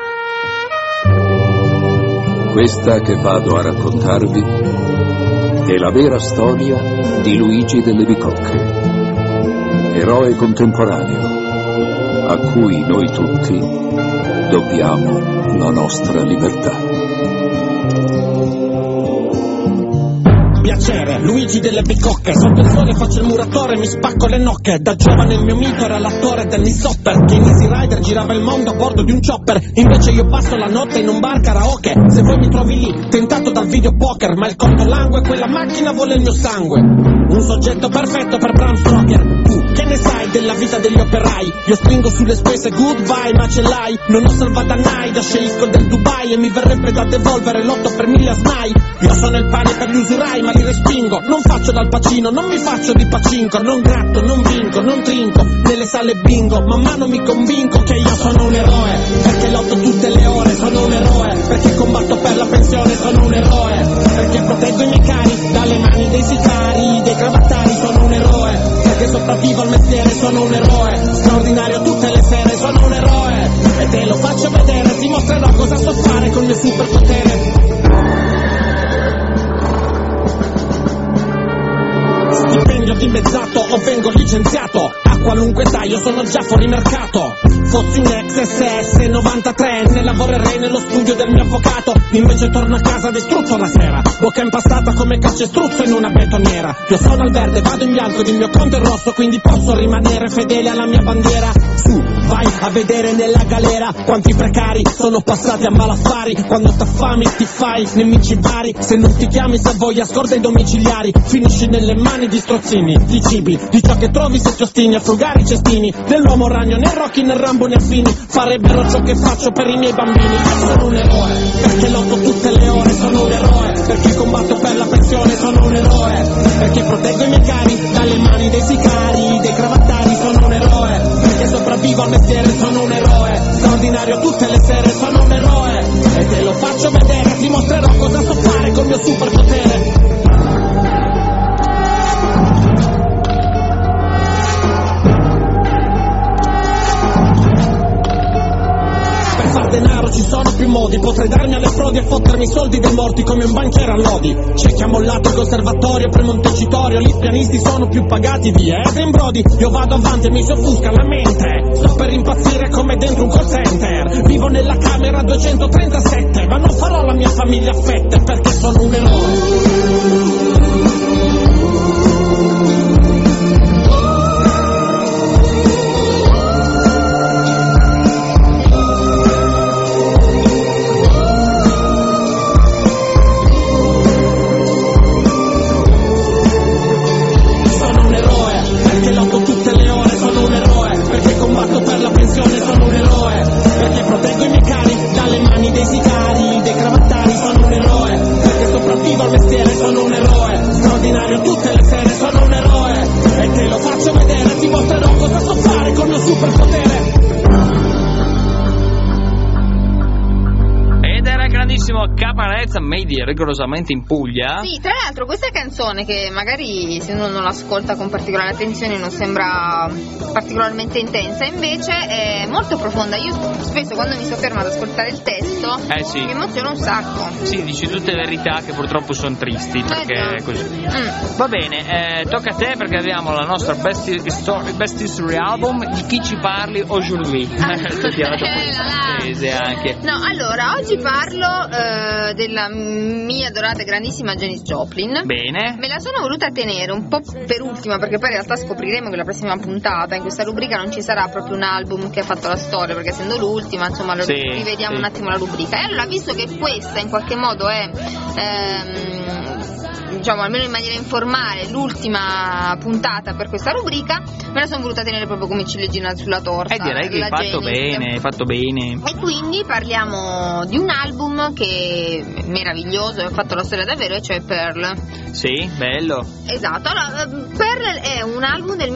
Questa che vado a raccontarvi è la vera storia di Luigi delle Bicocche, eroe contemporaneo a cui noi tutti dobbiamo la nostra libertà. Piacere, Luigi delle Bicocche, sotto il sole faccio il muratore, mi spacco le nocche. Da giovane il mio mito era l'attore Dennis Hopper, che in Easy Rider girava il mondo a bordo di un chopper. Invece io passo la notte in un bar karaoke. Se vuoi mi trovi lì, tentato dal video poker, ma il conto langue, quella macchina vuole il mio sangue. Un soggetto perfetto per Bram Stoker. Tu, che ne sai della vita degli operai? Io spingo sulle spese, goodbye, ma ce l'hai. Non ho salvata Naida, sceicco del Dubai, e mi verrebbe da devolvere l'otto per mille a Snai. Io sono il pane per gli usurai, ma li respingo. Non faccio dal Pacino, non mi faccio di pacinco. Non gratto, non vinco, non trinco nelle sale bingo. Man mano mi convinco che io sono un eroe, perché lotto tutte le ore, sono un eroe, perché combatto per la pensione, sono un eroe, perché proteggo i miei cari dalle mani dei sicari, dei cravattari, sono un eroe, perché sopravvivo al mestiere, sono un eroe, straordinario tutte le sere, sono un eroe, e te lo faccio vedere, ti mostrerò cosa so fare con il mio superpotere. Stipendio dimezzato o vengo licenziato, a qualunque età io sono già fuori mercato. Fossi un ex S S novantatrenne, lavorerei nello studio del mio avvocato. Invece torno a casa distrutto la sera, bocca impastata come calcestruzzo in una betoniera. Io sono al verde, vado in bianco ed il mio conto è rosso, quindi posso rimanere fedele alla mia bandiera. Su, vai a vedere nella galera quanti precari sono passati a malaffari. Quando t'affami ti fai nemici vari, se non ti chiami se voglia scorda i domiciliari. Finisci nelle mani di strozzini, di cibi, di ciò che trovi se ti ostini a frugare i cestini. Dell'uomo ragno né Rocky né Rambo né Fini farebbero ciò che faccio per i miei bambini. Io sono un eroe, perché lotto tutte le ore, sono un eroe, perché combatto per la pensione, sono un eroe, perché proteggo i miei cari dalle mani dei sicari, dei cravattari, sono un eroe, perché sopravvivo al mestiere, sono un eroe, straordinario tutte le sere, sono un eroe, e te lo faccio vedere, ti mostrerò cosa so fare col mio superpotere. Per far denaro lavoro ci sono più modi, potrei darmi alle frodi e fottermi i soldi dei morti come un banchiere a Lodi. C'è chi ha mollato il conservatorio per Montecitorio, gli pianisti sono più pagati di Adrien Brody. Io vado avanti e mi si offusca la mente, sto per impazzire come dentro un call center. Vivo nella camera duecentotrentasette, ma non farò la mia famiglia a fette perché sono un eroe. Made rigorosamente in Puglia. Sì, tra l'altro questa canzone, che magari se uno non l'ascolta con particolare attenzione non sembra particolarmente intensa, invece è molto profonda. Io spesso quando mi soffermo ad ascoltare il testo eh sì. mi emoziona un sacco. Sì, dici tutte verità che purtroppo sono tristi, perché eh, è così. Mm. Va bene, eh, tocca a te, perché abbiamo la nostra Best History, Best History Album. Di chi ci parli aujourd'hui? Anche. No, allora oggi parlo eh, della mia adorata e grandissima Janis Joplin. Bene. Me la sono voluta tenere un po' per ultima, perché poi in realtà scopriremo che la prossima puntata in questa rubrica non ci sarà proprio un album che ha fatto la storia, perché essendo l'ultima, insomma, allora sì, rivediamo sì. un attimo la rubrica. E allora, visto che questa in qualche modo è ehm, diciamo almeno in maniera informale l'ultima puntata per questa rubrica, me la sono voluta tenere proprio come ciliegina sulla torta. E eh, direi che hai fatto Janis. bene, hai fatto bene. E quindi parliamo di un album che è meraviglioso e ha fatto la storia davvero, e cioè Pearl. Sì, bello. Esatto, allora Pearl è un album del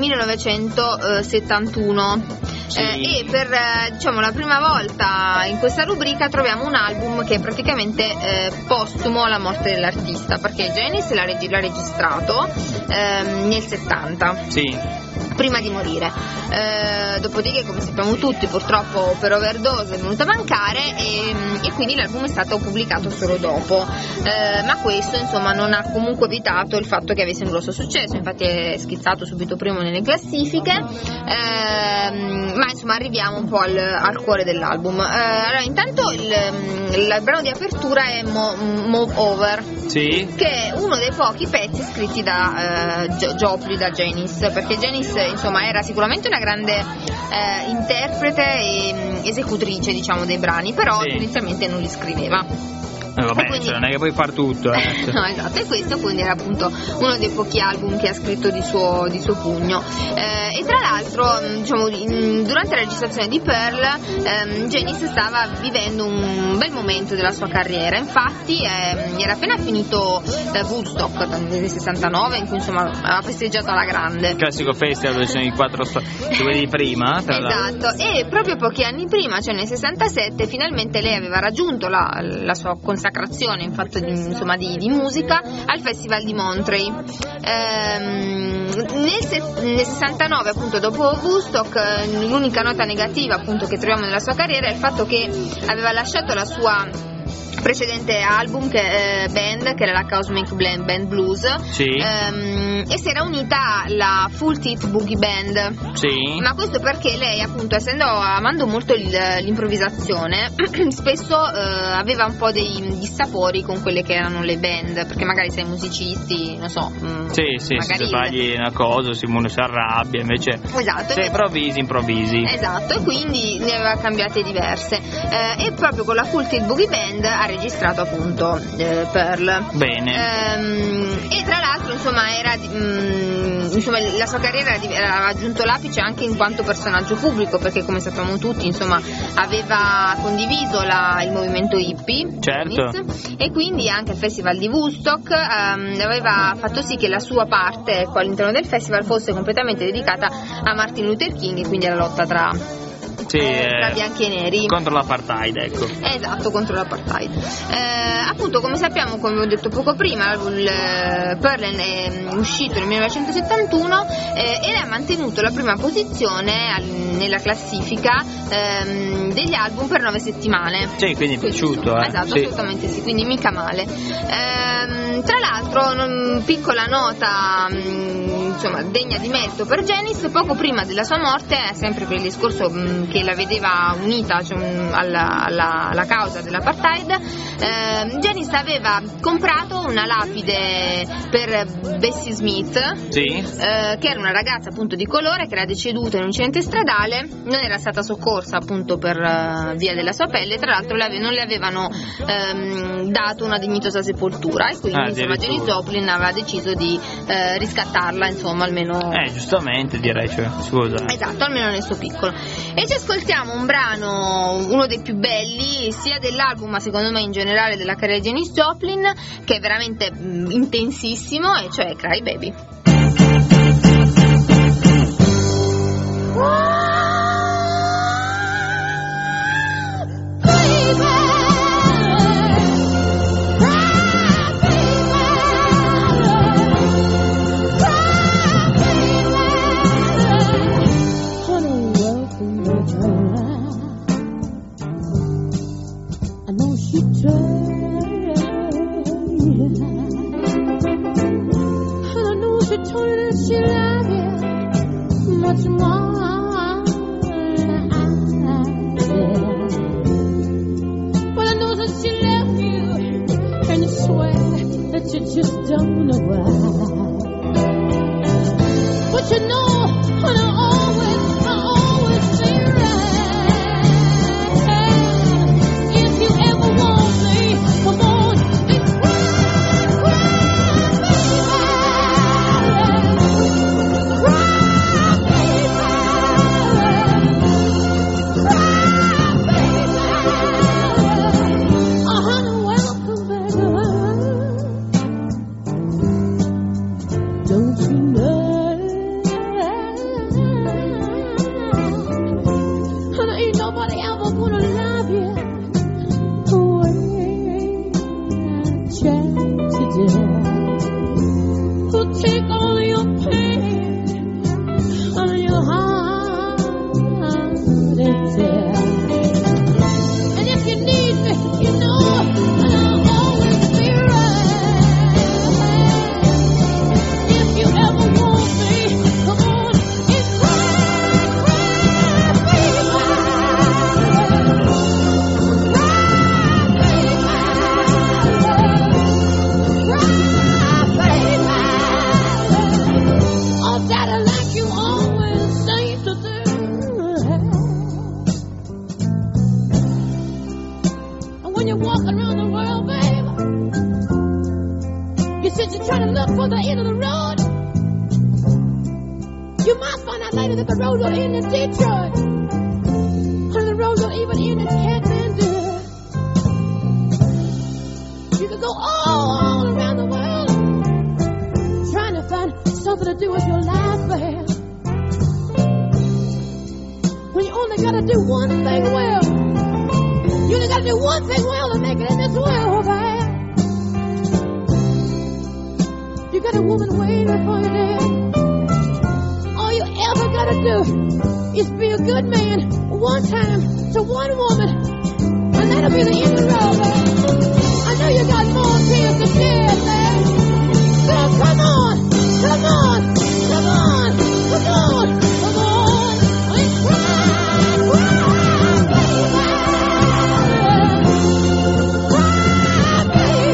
millenovecentosettantuno. Sì. Eh, e per eh, diciamo la prima volta in questa rubrica troviamo un album che è praticamente eh, postumo alla morte dell'artista, perché Janis l'ha, reg- l'ha registrato ehm, nel settanta. Sì. Prima di morire, eh, dopodiché, come sappiamo tutti, purtroppo per overdose è venuta a mancare e, e quindi l'album è stato pubblicato solo dopo, eh, ma questo insomma non ha comunque evitato il fatto che avesse un grosso successo, infatti è schizzato subito primo nelle classifiche, eh, ma insomma arriviamo un po' al, al cuore dell'album. Eh, allora intanto il, il brano di apertura è Mo, Move Over, sì. che è uno dei pochi pezzi scritti da eh, Joplin, da Janis, perché Janis insomma era sicuramente una grande eh, interprete e mh, esecutrice, diciamo, dei brani, però sì. inizialmente non li scriveva. Eh, vabbè, quindi... cioè, non è che puoi far tutto, eh. No, esatto, e questo quindi era appunto uno dei pochi album che ha scritto di suo, di suo pugno. Eh, e tra l'altro, diciamo, in, durante la registrazione di Pearl, ehm, Janis stava vivendo un bel momento della sua carriera. Infatti ehm, era appena finito eh, Woodstock nel sessantanove, in cui insomma aveva festeggiato alla grande. Il classico festival dove sono i quattro sto- quelli di prima, tra esatto, l'altro. E proprio pochi anni prima, cioè nel sessantasette, finalmente lei aveva raggiunto la, la sua consacrazione in fatto di, insomma, di, di musica al Festival di Monterey. Ehm, nel, se, nel sessantanove, appunto, dopo Woodstock, l'unica nota negativa appunto che troviamo nella sua carriera è il fatto che aveva lasciato la sua precedente album, che, eh, band, che era la Cosmic Band Blues, sì. ehm, e si era unita alla Full Teeth Boogie Band. Sì. Ma questo perché lei, appunto, essendo amando molto il, l'improvvisazione, spesso eh, aveva un po' dei dissapori con quelle che erano le band, perché magari sai, musicisti, non so, mh, sì, sì, magari se sbagli una cosa Simone si arrabbia, invece esatto, se improvvisi, improvvisi. Esatto, e quindi ne aveva cambiate diverse, eh, e proprio con la Full Tilt Boogie Band ha registrato appunto eh, Pearl. Bene. Ehm, e tra l'altro insomma era mh, insomma la sua carriera aveva raggiunto l'apice anche in quanto personaggio pubblico, perché come sappiamo tutti insomma aveva condiviso la, il movimento hippie, certo, e quindi anche il festival di Woodstock ehm, aveva fatto sì che la sua parte, ecco, all'interno del festival fosse completamente dedicata a Martin Luther King e quindi alla lotta tra Sì, eh, tra eh, bianchi e neri, contro l'apartheid, ecco. Esatto, contro l'apartheid. Eh, appunto, come sappiamo, come ho detto poco prima, il eh, Pearl è uscito nel millenovecentosettantuno eh, ed è mantenuto la prima posizione al- nella classifica ehm, degli album per nove settimane. Sì, quindi è piaciuto, eh. Esatto, Sì. assolutamente sì, quindi mica male. Ehm, tra l'altro, non- piccola nota mh, insomma degna di merito per Janis, poco prima della sua morte, sempre per il discorso mh, che la vedeva unita cioè, mh, alla, alla- alla causa dell'apartheid, ehm, Janis aveva comprato una lapide per Bessie Smith, Sì. eh, che era una ragazza appunto di colore che era deceduta in un incidente stradale, non era stata soccorsa appunto per eh, via della sua pelle, tra l'altro le ave- non le avevano ehm, dato una dignitosa sepoltura e quindi Ah, insomma Janis addirittura. Joplin aveva deciso di eh, riscattarla, insomma almeno Eh, giustamente direi, cioè, scusa. esatto, almeno nel suo piccolo. E ci ascoltiamo un brano, uno dei più belli sia dell'album ma secondo me in generale della carriera di Janis Joplin, che è veramente mh, intensissimo, e cioè Cry Baby. I know she tried, and I know she told you that she loved you much more than I did. But I know that she left you, and you swear that you just don't know why. But you know, and I always, I always say right. If you ever want me, come on and cry, cry, baby. Cry, baby. Cry, baby. Oh, honey, welcome back. Don't you know? Honey, ain't nobody ever gonna love you the way I tried to do. Who'll take all your pain on your heart and tear. And if you need me, you know I'll always be right. If you ever want me, come on and cry, cry, baby. Oh, daddy, like you always say to do. And when you're walking around the world, baby, you said you're trying to look for the end of the road. You might find out later that the road will end in Detroit. And the road will even end in Kathmandu. You could go all, all around the world trying to find something to do with your life, babe. When you only gotta do one thing well. You only gotta do one thing well to make it in this world, babe. You got a woman waiting for you there. All you ever gotta do is be a good man one time to one woman, and that'll be the end of the road, babe. I know you got more tears to shed, babe. So come on, come on, come on, come on, come on, and cry, cry, baby. Cry, baby.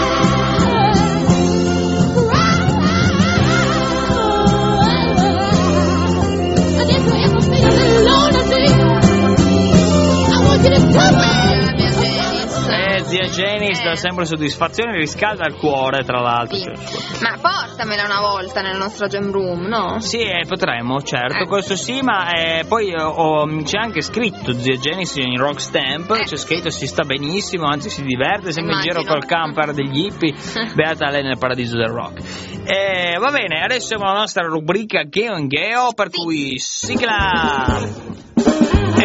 Cry. And if you ever feel a little lonely, I want you to come on. Eh, zia Janis dà sempre soddisfazione, riscalda il cuore, tra l'altro. Sì. Cioè, Ma portamela una volta nel nostro jam room, no? sì, eh, potremmo, certo, Eh. questo sì, ma eh, poi eh, ho- c'è anche scritto zia Janis in Rock Stamp, Eh. c'è scritto si sta benissimo, anzi si diverte, sembra in Immagino. giro col camper degli hippie, beata lei nel paradiso del rock. Eh, va bene, adesso siamo alla nostra rubrica Geo and Geo, per cui sigla! E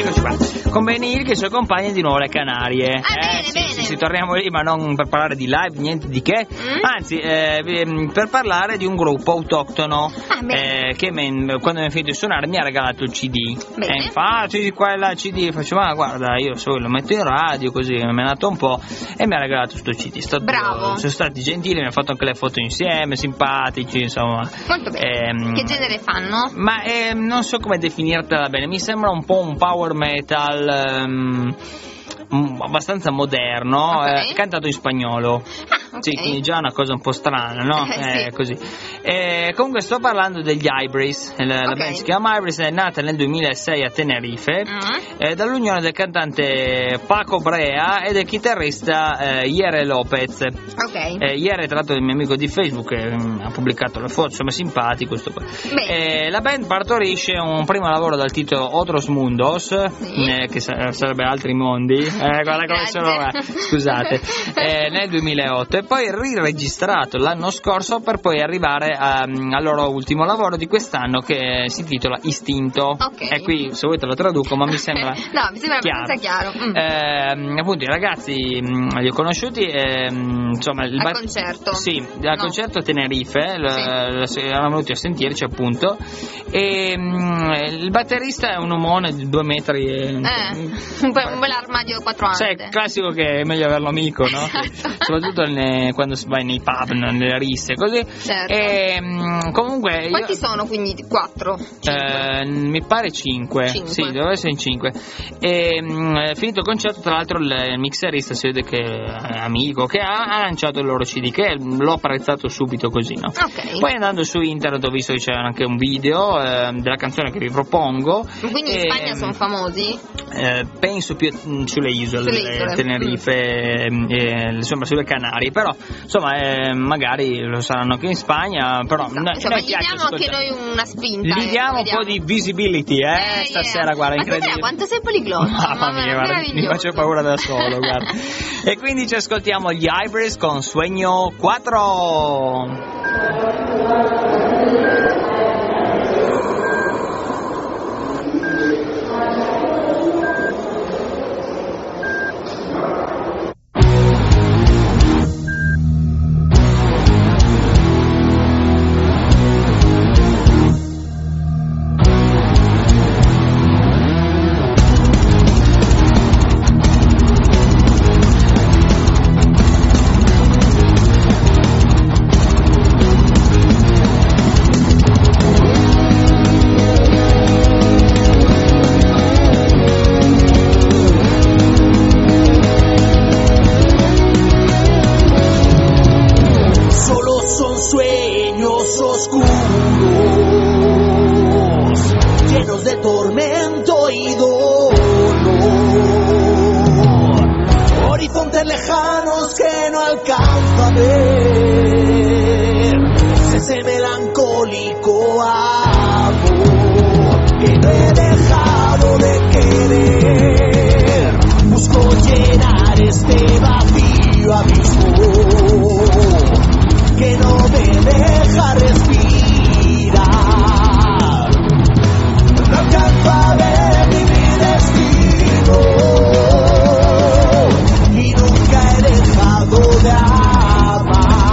eccoci qua. Con Benny Hill che i suoi compagni di nuovo le Canarie. Ah, eh, bene, sì, bene. Sì, sì, torniamo lì, ma non per parlare di live, niente di che. Mm? Anzi, eh, per parlare di un gruppo autoctono Ah, bene. eh, che men- quando mi ha finito di suonare mi ha regalato il C D. Bene. E infatti, qua e là il C D, faccio, ma guarda, io so, lo metto in radio, così mi è nato un po', e mi ha regalato sto C D. Stato, Bravo. Sono stati gentili, mi hanno fatto anche le foto insieme, simpatici, insomma. Molto bene. Ehm, Che genere fanno? Ma eh, non so come definirtela bene, mi sembra un po' un power metal ehm, mm, abbastanza moderno, Ok. eh, cantato in spagnolo. Ah, ok. Sì, quindi già una cosa un po' strana, no? Eh, sì. così. Eh, comunque sto parlando degli Ibris, la, la Ok. band si chiama Ibris, è nata nel duemilasei a Tenerife, Ah. eh, dall'unione del cantante Paco Brea e del chitarrista eh, Jere Lopez. Ok. Eh, ieri tra l'altro il mio amico di Facebook che mm, ha pubblicato le foto, insomma simpatico sto qua. Bene. Eh, la band partorisce un primo lavoro dal titolo Otros Mundos, Sì. eh, che sa- sarebbe Altri Mondi, eh, guarda come Grazie. sono, eh, scusate, eh, nel duemilaotto, e poi riregistrato l'anno scorso per poi arrivare a- al loro ultimo lavoro di quest'anno che si intitola Istinto. Ok. E qui se vuoi te lo traduco, ma mi sembra No, mi sembra abbastanza chiaro. Mm. eh, appunto i ragazzi mh, li ho conosciuti ehm, insomma il Al ba- concerto? sì, al No. concerto a Tenerife l- l- erano venuti a sentirci appunto e mh, il batterista è un omone di due metri e, Eh, un, bel, un bel armadio quattro sai, ante. classico che è meglio averlo amico, no? Esatto. Soprattutto ne- quando si va nei pub, nelle risse così. Certo. E mh, comunque io- Quanti sono quindi? Quattro? eh, mi pare cinque, Cinque. sì, doveva essere in cinque. E mh, finito il concerto, tra l'altro, il mixerista si vede che è amico, che ha, ha lanciato il loro C D, che l'ho apprezzato subito così, no? Ok. Poi andando su internet ho visto che c'è anche un video eh, della canzone che vi propongo. Quindi in e, Spagna sono famosi? eh, penso più mh, sulle isole, Sulle isole. Tenerife, eh, insomma sulle Canarie, però insomma eh, magari lo saranno anche in Spagna, però Esatto. noi- Insomma, noi gli piace diamo anche ascoltare. noi una spinta. Gli ecco, diamo un vediamo. po' di visibility, eh, Eh, stasera, yeah. guarda, Ma incredibile. stasera quanto sei poliglotto? Mamma mia, guarda, mi meraviglioso. faccio paura da solo, guarda. E quindi ci ascoltiamo gli Ibris con Sueño quattro. Solo son sueños oscuros, llenos de tormento y dolor. Horizontes lejanos que no alcanzo a ver. Ese melancólico amor que no he dejado de querer. Busco llenar este vacío abismo que no me deja respirar. No alcanzo a ver ni mi destino y nunca he dejado de amar.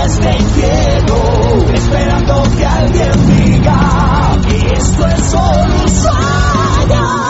desde el cielo, esperando que alguien diga que esto es solo un sueño.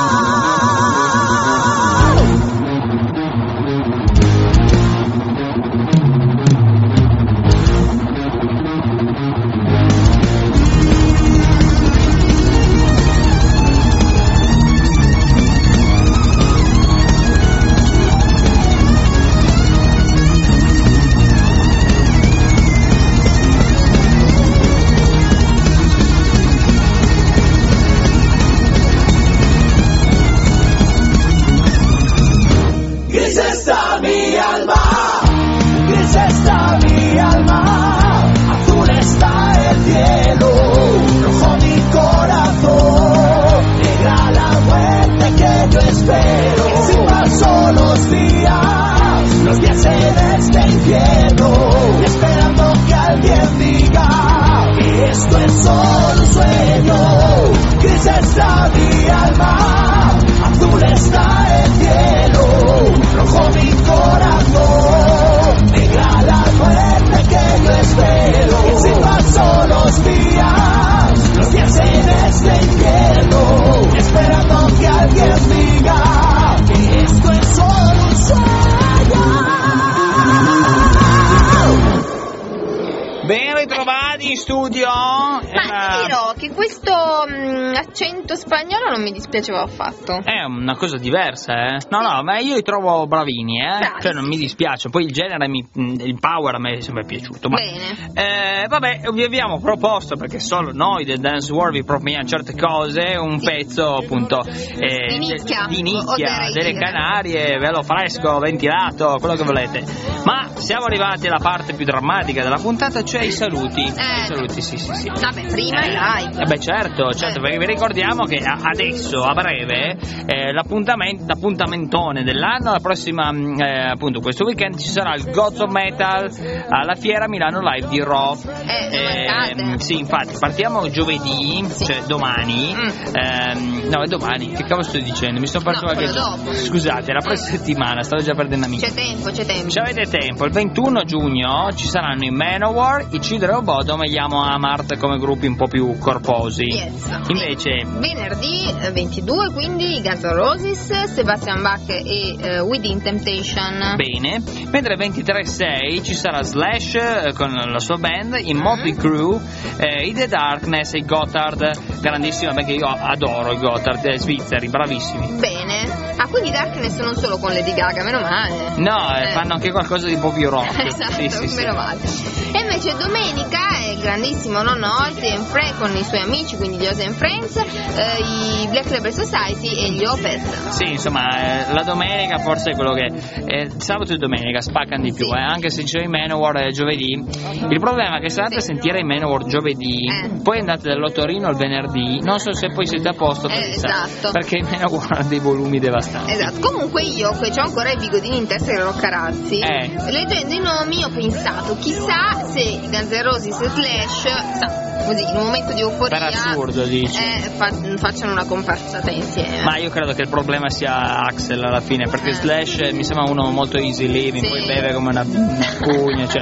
L'accento spagnolo non mi dispiaceva affatto. È una cosa diversa, eh? No, no, ma io li trovo bravini, eh? Bravi, cioè non sì, mi sì. dispiace. Poi il genere, mi, il power a me è sempre piaciuto. Ma, Bene. Eh, vabbè, vi abbiamo proposto, perché solo noi del Dance World vi proponiamo certe cose, un Sì. pezzo appunto eh, Di nicchia. di O- nicchia, oserei delle dire. Canarie, bello fresco, ventilato, quello che volete. Ma siamo arrivati alla parte più drammatica della puntata, cioè i saluti. Eh. I saluti, sì, sì, sì. Vabbè, prima il live. Eh beh certo, certo, Eh. perché vi ricordiamo che a- adesso, a breve, eh, l'appuntamen- l'appuntamentone dell'anno, la prossima, mh, eh, appunto questo weekend ci sarà il Gods of Metal alla Fiera Milano Live di Raw. Eh, non mancate. mh, sì, infatti, partiamo giovedì, Sì. cioè domani. Mm. ehm, no, è domani, che cavolo sto dicendo? Mi sto perso No, qualche quello giorno. dopo. Scusate, la prossima settimana, stavo già perdendo amici. C'è tempo, c'è tempo. Ci avete tempo, il ventuno giugno ci saranno i Manowar, i Cidre Bodom e gli Amo Amart come gruppi un po' più corposi. Yes. Invece, Venerdì eh, ventidue, quindi i Guns N' Roses, Sebastian Bach e eh, Within Temptation. bene, mentre il ventitré sei ci sarà Slash eh, con la sua band, i Motley Crue, eh, i The Darkness e i Gotthard, grandissima, perché io adoro i Gotthard, eh, svizzeri, bravissimi. Bene. Ah, quindi Darkness non solo con Lady Gaga, meno male. No, eh, Eh. fanno anche qualcosa di un po' più rock. Esatto, Sì, sì, sì. meno male. E invece domenica è il grandissimo nonno Ozzy and Fre con i suoi amici, quindi gli Ozzy and Friends, eh, i Black Label Society e gli Opeth. Sì, insomma, eh, la domenica forse è quello che... Eh, sabato e domenica spaccano di più, Sì. eh, anche se c'è i Manowar eh, giovedì. Il problema è che se andate Sì. a sentire i Manowar giovedì, Eh. poi andate dall'Otorino il venerdì, non so se poi siete a posto per Eh, il sabato, esatto. perché i Manowar hanno dei volumi devastanti. Esatto, comunque io che ho ancora i bigodini in testa che Roccarazzi, Eh. leggendo i nomi ho pensato, chissà se i Guns N' Roses e Slash, sa, così in un momento di euforia, Per assurdo, dici. eh, fa- facciano una comparsata insieme. Ma io credo che il problema sia Axel alla fine, perché Eh. Slash eh, mi sembra uno molto easy living, Sì. poi beve come una, una cugna, cioè.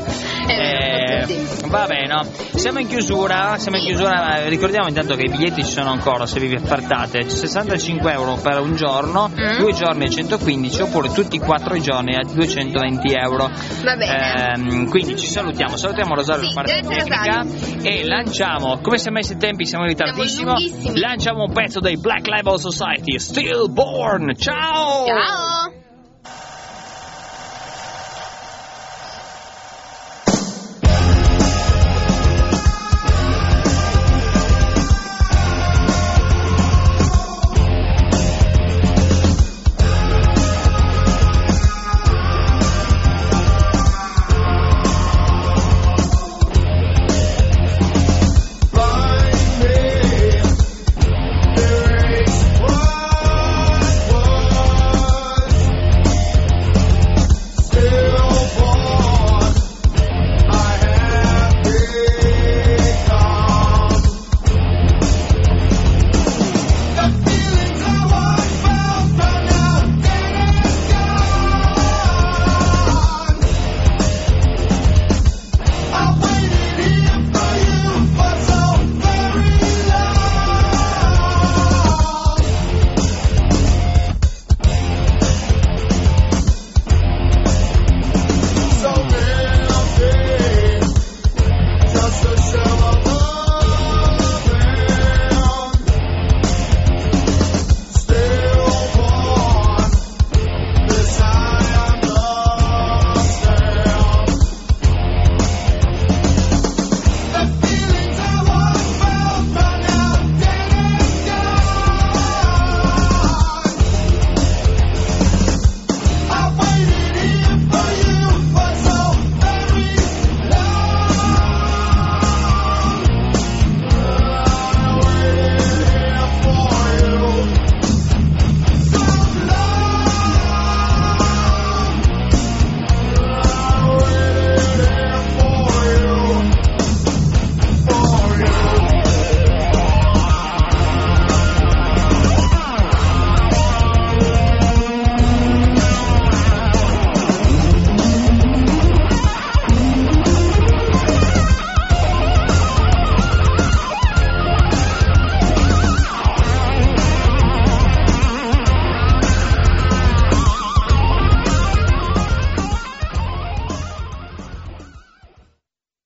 Eh, eh, sì. va bene, no? Siamo in chiusura, siamo in Sì. chiusura, eh, ricordiamo intanto che i biglietti ci sono ancora se vi affrettate, sessantacinque euro per un giorno, Mm. due giorni a centoquindici oppure tutti i quattro i giorni a duecentoventi euro. Va bene. Ehm, quindi ci salutiamo, salutiamo Rosario Sì, per la parte grazie, tecnica Rosario. e lanciamo, come siamo messi i tempi, siamo in ritardissimo, lunghissimi. lanciamo un pezzo dei Black Label Society, Stillborn, ciao! Ciao!